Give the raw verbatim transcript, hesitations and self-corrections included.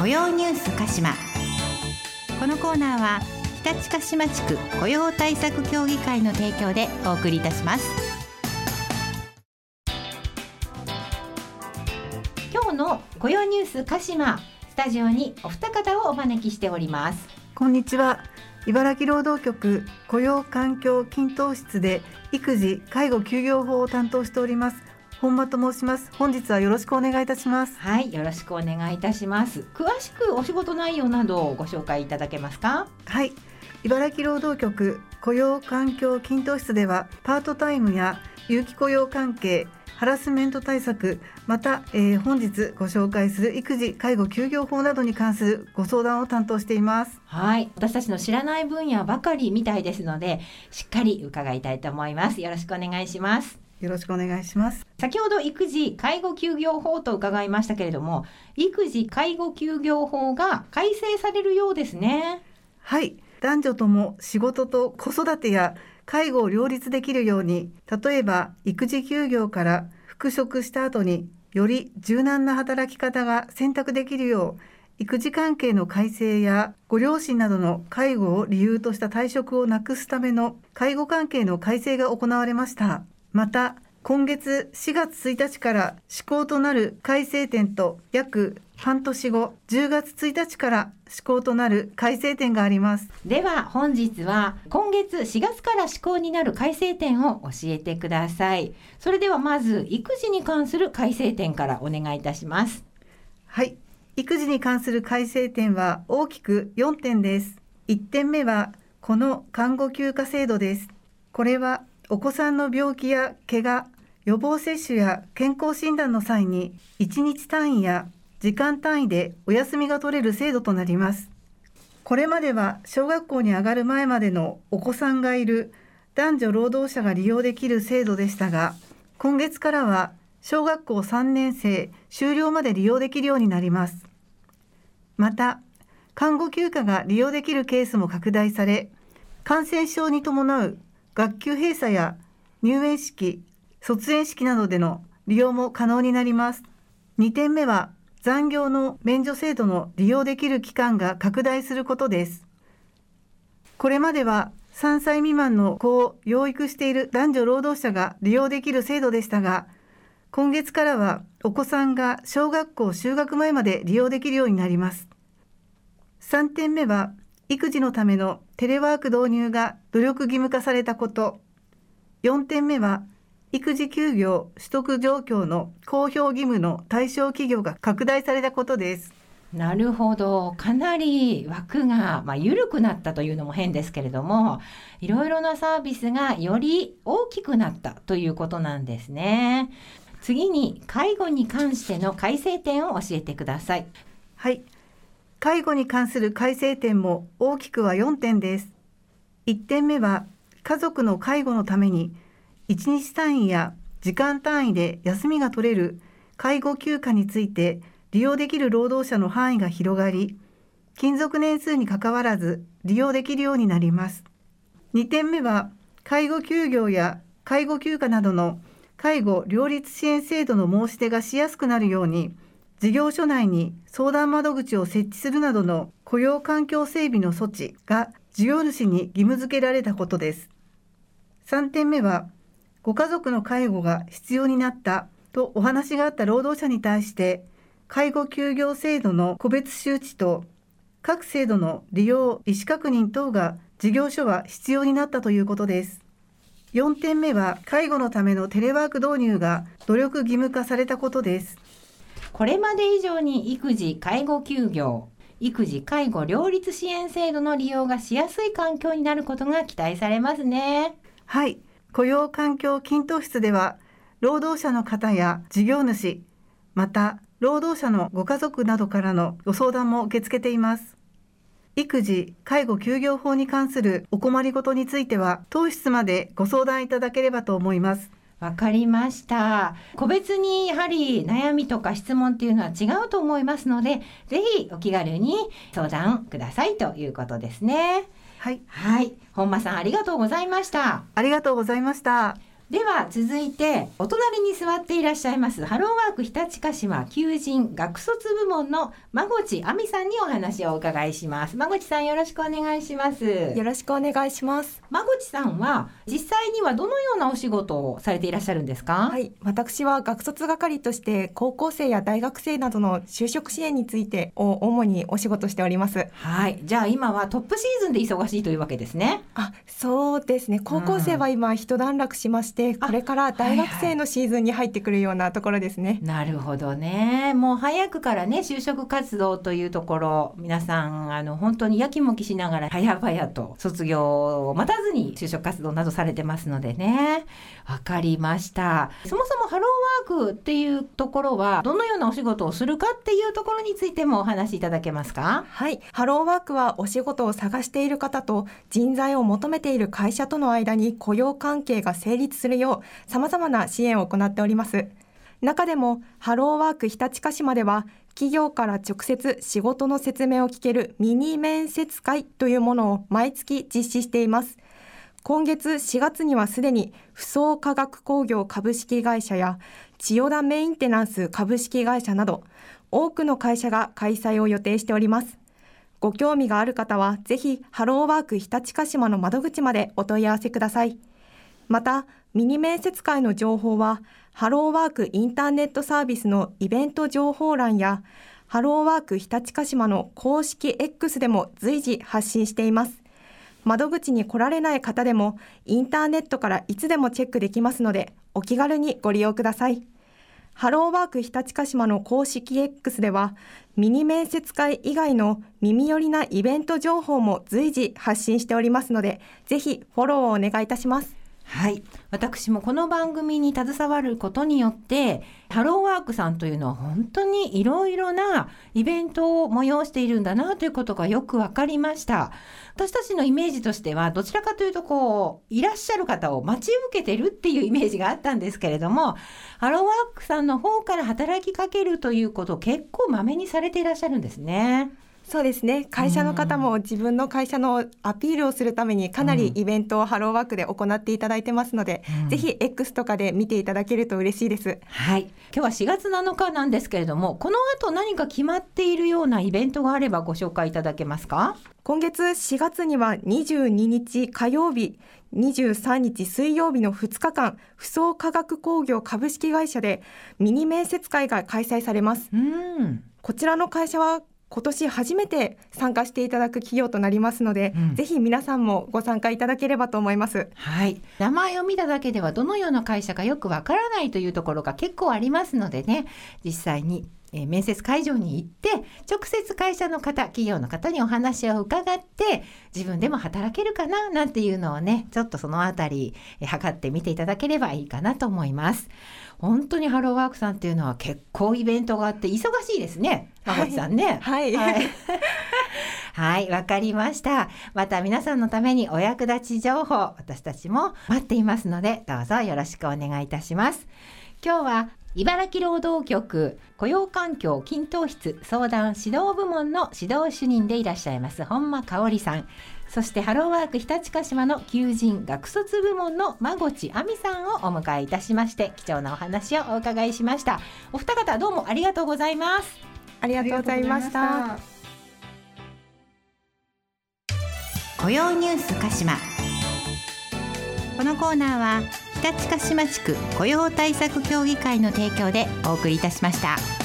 雇用ニュース鹿島。このコーナーは日立鹿島地区雇用対策協議会の提供でお送りいたします。今日の雇用ニュース鹿島、スタジオにお二方をお招きしております。 こんにちは。茨城労働局雇用環境均等室で育児介護休業法を担当しております本間と申します。本日はよろしくお願いいたします。 はい、よろしくお願いいたします。詳しくお仕事内容などをご紹介いただけますか？ はい、茨城労働局雇用環境均等室ではパートタイムや有期雇用関係、ハラスメント対策、また、えー、本日ご紹介する育児介護休業法などに関するご相談を担当しています。 はい、私たちの知らない分野ばかりみたいですので、しっかり伺いたいと思います。よろしくお願いします。 よろしくお願いします。 先ほど育児介護休業法と伺いましたけれども、育児介護休業法が改正されるようですね。 はい、男女とも仕事と子育てや介護を両立できるように、例えば育児休業から復職した後により柔軟な働き方が選択できるよう、育児関係の改正やご両親などの介護を理由とした退職をなくすための介護関係の改正が行われました。また今月しがつついたちから施行となる改正点と約半年後じゅうがつついたちから施行となる改正点があります。 では本日は今月しがつから施行になる改正点を教えてください。それではまず育児に関する改正点からお願いいたします。 はい、育児に関する改正点は大きくよんてんです。いってんめはこの看護休暇制度です。これはお子さんの病気や怪我、予防接種や健康診断の際にいちにち単位や時間単位でお休みが取れる制度となります。これまでは小学校に上がる前までのお子さんがいる男女労働者が利用できる制度でしたが、今月からは小学校さんねん生終了まで利用できるようになります。また看護休暇が利用できるケースも拡大され、感染症に伴う学級閉鎖や入園式、卒園式などでの利用も可能になります。にてんめは残業の免除制度の利用できる期間が拡大することです。これまではさんさい未満の子を養育している男女労働者が利用できる制度でしたが、今月からはお子さんが小学校就学前まで利用できるようになります。さんてんめは育児のためのテレワーク導入が努力義務化されたこと。よんてんめは育児休業取得状況の公表義務の対象企業が拡大されたことです。 なるほど、かなり枠が、まあ、緩くなったというのも変ですけれども、いろいろなサービスがより大きくなったということなんですね。次に介護に関しての改正点を教えてください。 はい、介護に関する改正点も大きくはよんてんです。いってんめは家族の介護のためにいちにち単位や時間単位で休みが取れる介護休暇について利用できる労働者の範囲が広がり、勤続年数にかかわらず利用できるようになります。にてんめは介護休業や介護休暇などの介護両立支援制度の申し出がしやすくなるように、事業所内に相談窓口を設置するなどの雇用環境整備の措置が事業主に義務付けられたことです。さんてんめはご家族の介護が必要になったとお話があった労働者に対して介護休業制度の個別周知と各制度の利用意思確認等が事業所は必要になったということです。よんてんめは介護のためのテレワーク導入が努力義務化されたことです。 これまで以上に育児介護休業、育児介護両立支援制度の利用がしやすい環境になることが期待されますね。 はい、雇用環境均等室では労働者の方や事業主、また労働者のご家族などからのご相談も受け付けています。育児介護休業法に関するお困りごとについては当室までご相談いただければと思います。 わかりました。個別にやはり悩みとか質問っていうのは違うと思いますので、ぜひお気軽に相談くださいということですね。 はい、 はい、本間さんありがとうございました。 ありがとうございました。 では続いてお隣に座っていらっしゃいますハローワーク日立鹿島求人学卒部門の馬越亜美さんにお話をお伺いします。馬越さん、よろしくお願いします。 よろしくお願いします。 馬越さんは実際にはどのようなお仕事をされていらっしゃるんですか？ はい、私は学卒係として高校生や大学生などの就職支援についてを主にお仕事しております。 はい、じゃあ今はトップシーズンで忙しいというわけですね。 あ、そうですね。高校生は今一段落しまして、うん、これから大学生のシーズンに入ってくるようなところですね。 はいはい、なるほどね。もう早くからね、就職活動というところ、皆さんあの本当にやきもきしながら早々と卒業を待たずに就職活動などされてますのでね。わかりました。そもそもハローワークっていうところはどのようなお仕事をするかっていうところについてもお話しいただけますか？ はい、ハローワークはお仕事を探している方と人材を求めている会社との間に雇用関係が成立するよう様々な支援を行っております。中でもハローワーク日立鹿島では企業から直接仕事の説明を聞けるミニ面接会というものを毎月実施しています。今月しがつにはすでに不総化学工業株式会社や千代田メインテナンス株式会社など多くの会社が開催を予定しております。ご興味がある方はぜひハローワーク日立鹿島の窓口までお問い合わせください。またミニ面接会の情報はハローワークインターネットサービスのイベント情報欄やハローワーク日立鹿島の公式 X でも随時発信しています。窓口に来られない方でもインターネットからいつでもチェックできますのでお気軽にご利用ください。ハローワーク日立鹿島の公式 X ではミニ面接会以外の耳寄りなイベント情報も随時発信しておりますのでぜひフォローをお願いいたします。 はい、私もこの番組に携わることによってハローワークさんというのは本当にいろいろなイベントを催しているんだなということがよく分かりました。私たちのイメージとしてはどちらかというとこういらっしゃる方を待ち受けてるっていうイメージがあったんですけれども、ハローワークさんの方から働きかけるということを結構まめにされていらっしゃるんですね。 そうですね。会社の方も自分の会社のアピールをするためにかなりイベントをハローワークで行っていただいてますので、うん、ぜひ X とかで見ていただけると嬉しいです。 はい、今日はしがつなのかなんですけれども、この後何か決まっているようなイベントがあればご紹介いただけますか？ 今月しがつにはにじゅうににち火曜日、にじゅうさんにち水曜日のふつかかん、不総化学工業株式会社でミニ面接会が開催されます。うん、こちらの会社は今年初めて参加していただく企業となりますので、うん、ぜひ皆さんもご参加いただければと思います。 はい、名前を見ただけではどのような会社かよくわからないというところが結構ありますのでね、実際にえー、面接会場に行って直接会社の方、企業の方にお話を伺って自分でも働けるかななんていうのをね、ちょっとそのあたり、えー、測ってみていただければいいかなと思います。本当にハローワークさんっていうのは結構イベントがあって忙しいですね、馬越さんね。 はい、はい、 はい、わかりました。また皆さんのためにお役立ち情報私たちも待っていますのでどうぞよろしくお願いいたします。今日は茨城労働局雇用環境均等室相談指導部門の指導主任でいらっしゃいます本間香織さん、そしてハローワーク日立鹿島の求人学卒部門の馬越亜美さんをお迎えいたしまして貴重なお話をお伺いしました。お二方どうもありがとうございます。 ありがとうございました。 雇用ニュース鹿島、このコーナーは日立鹿島地区雇用対策協議会の提供でお送りいたしました。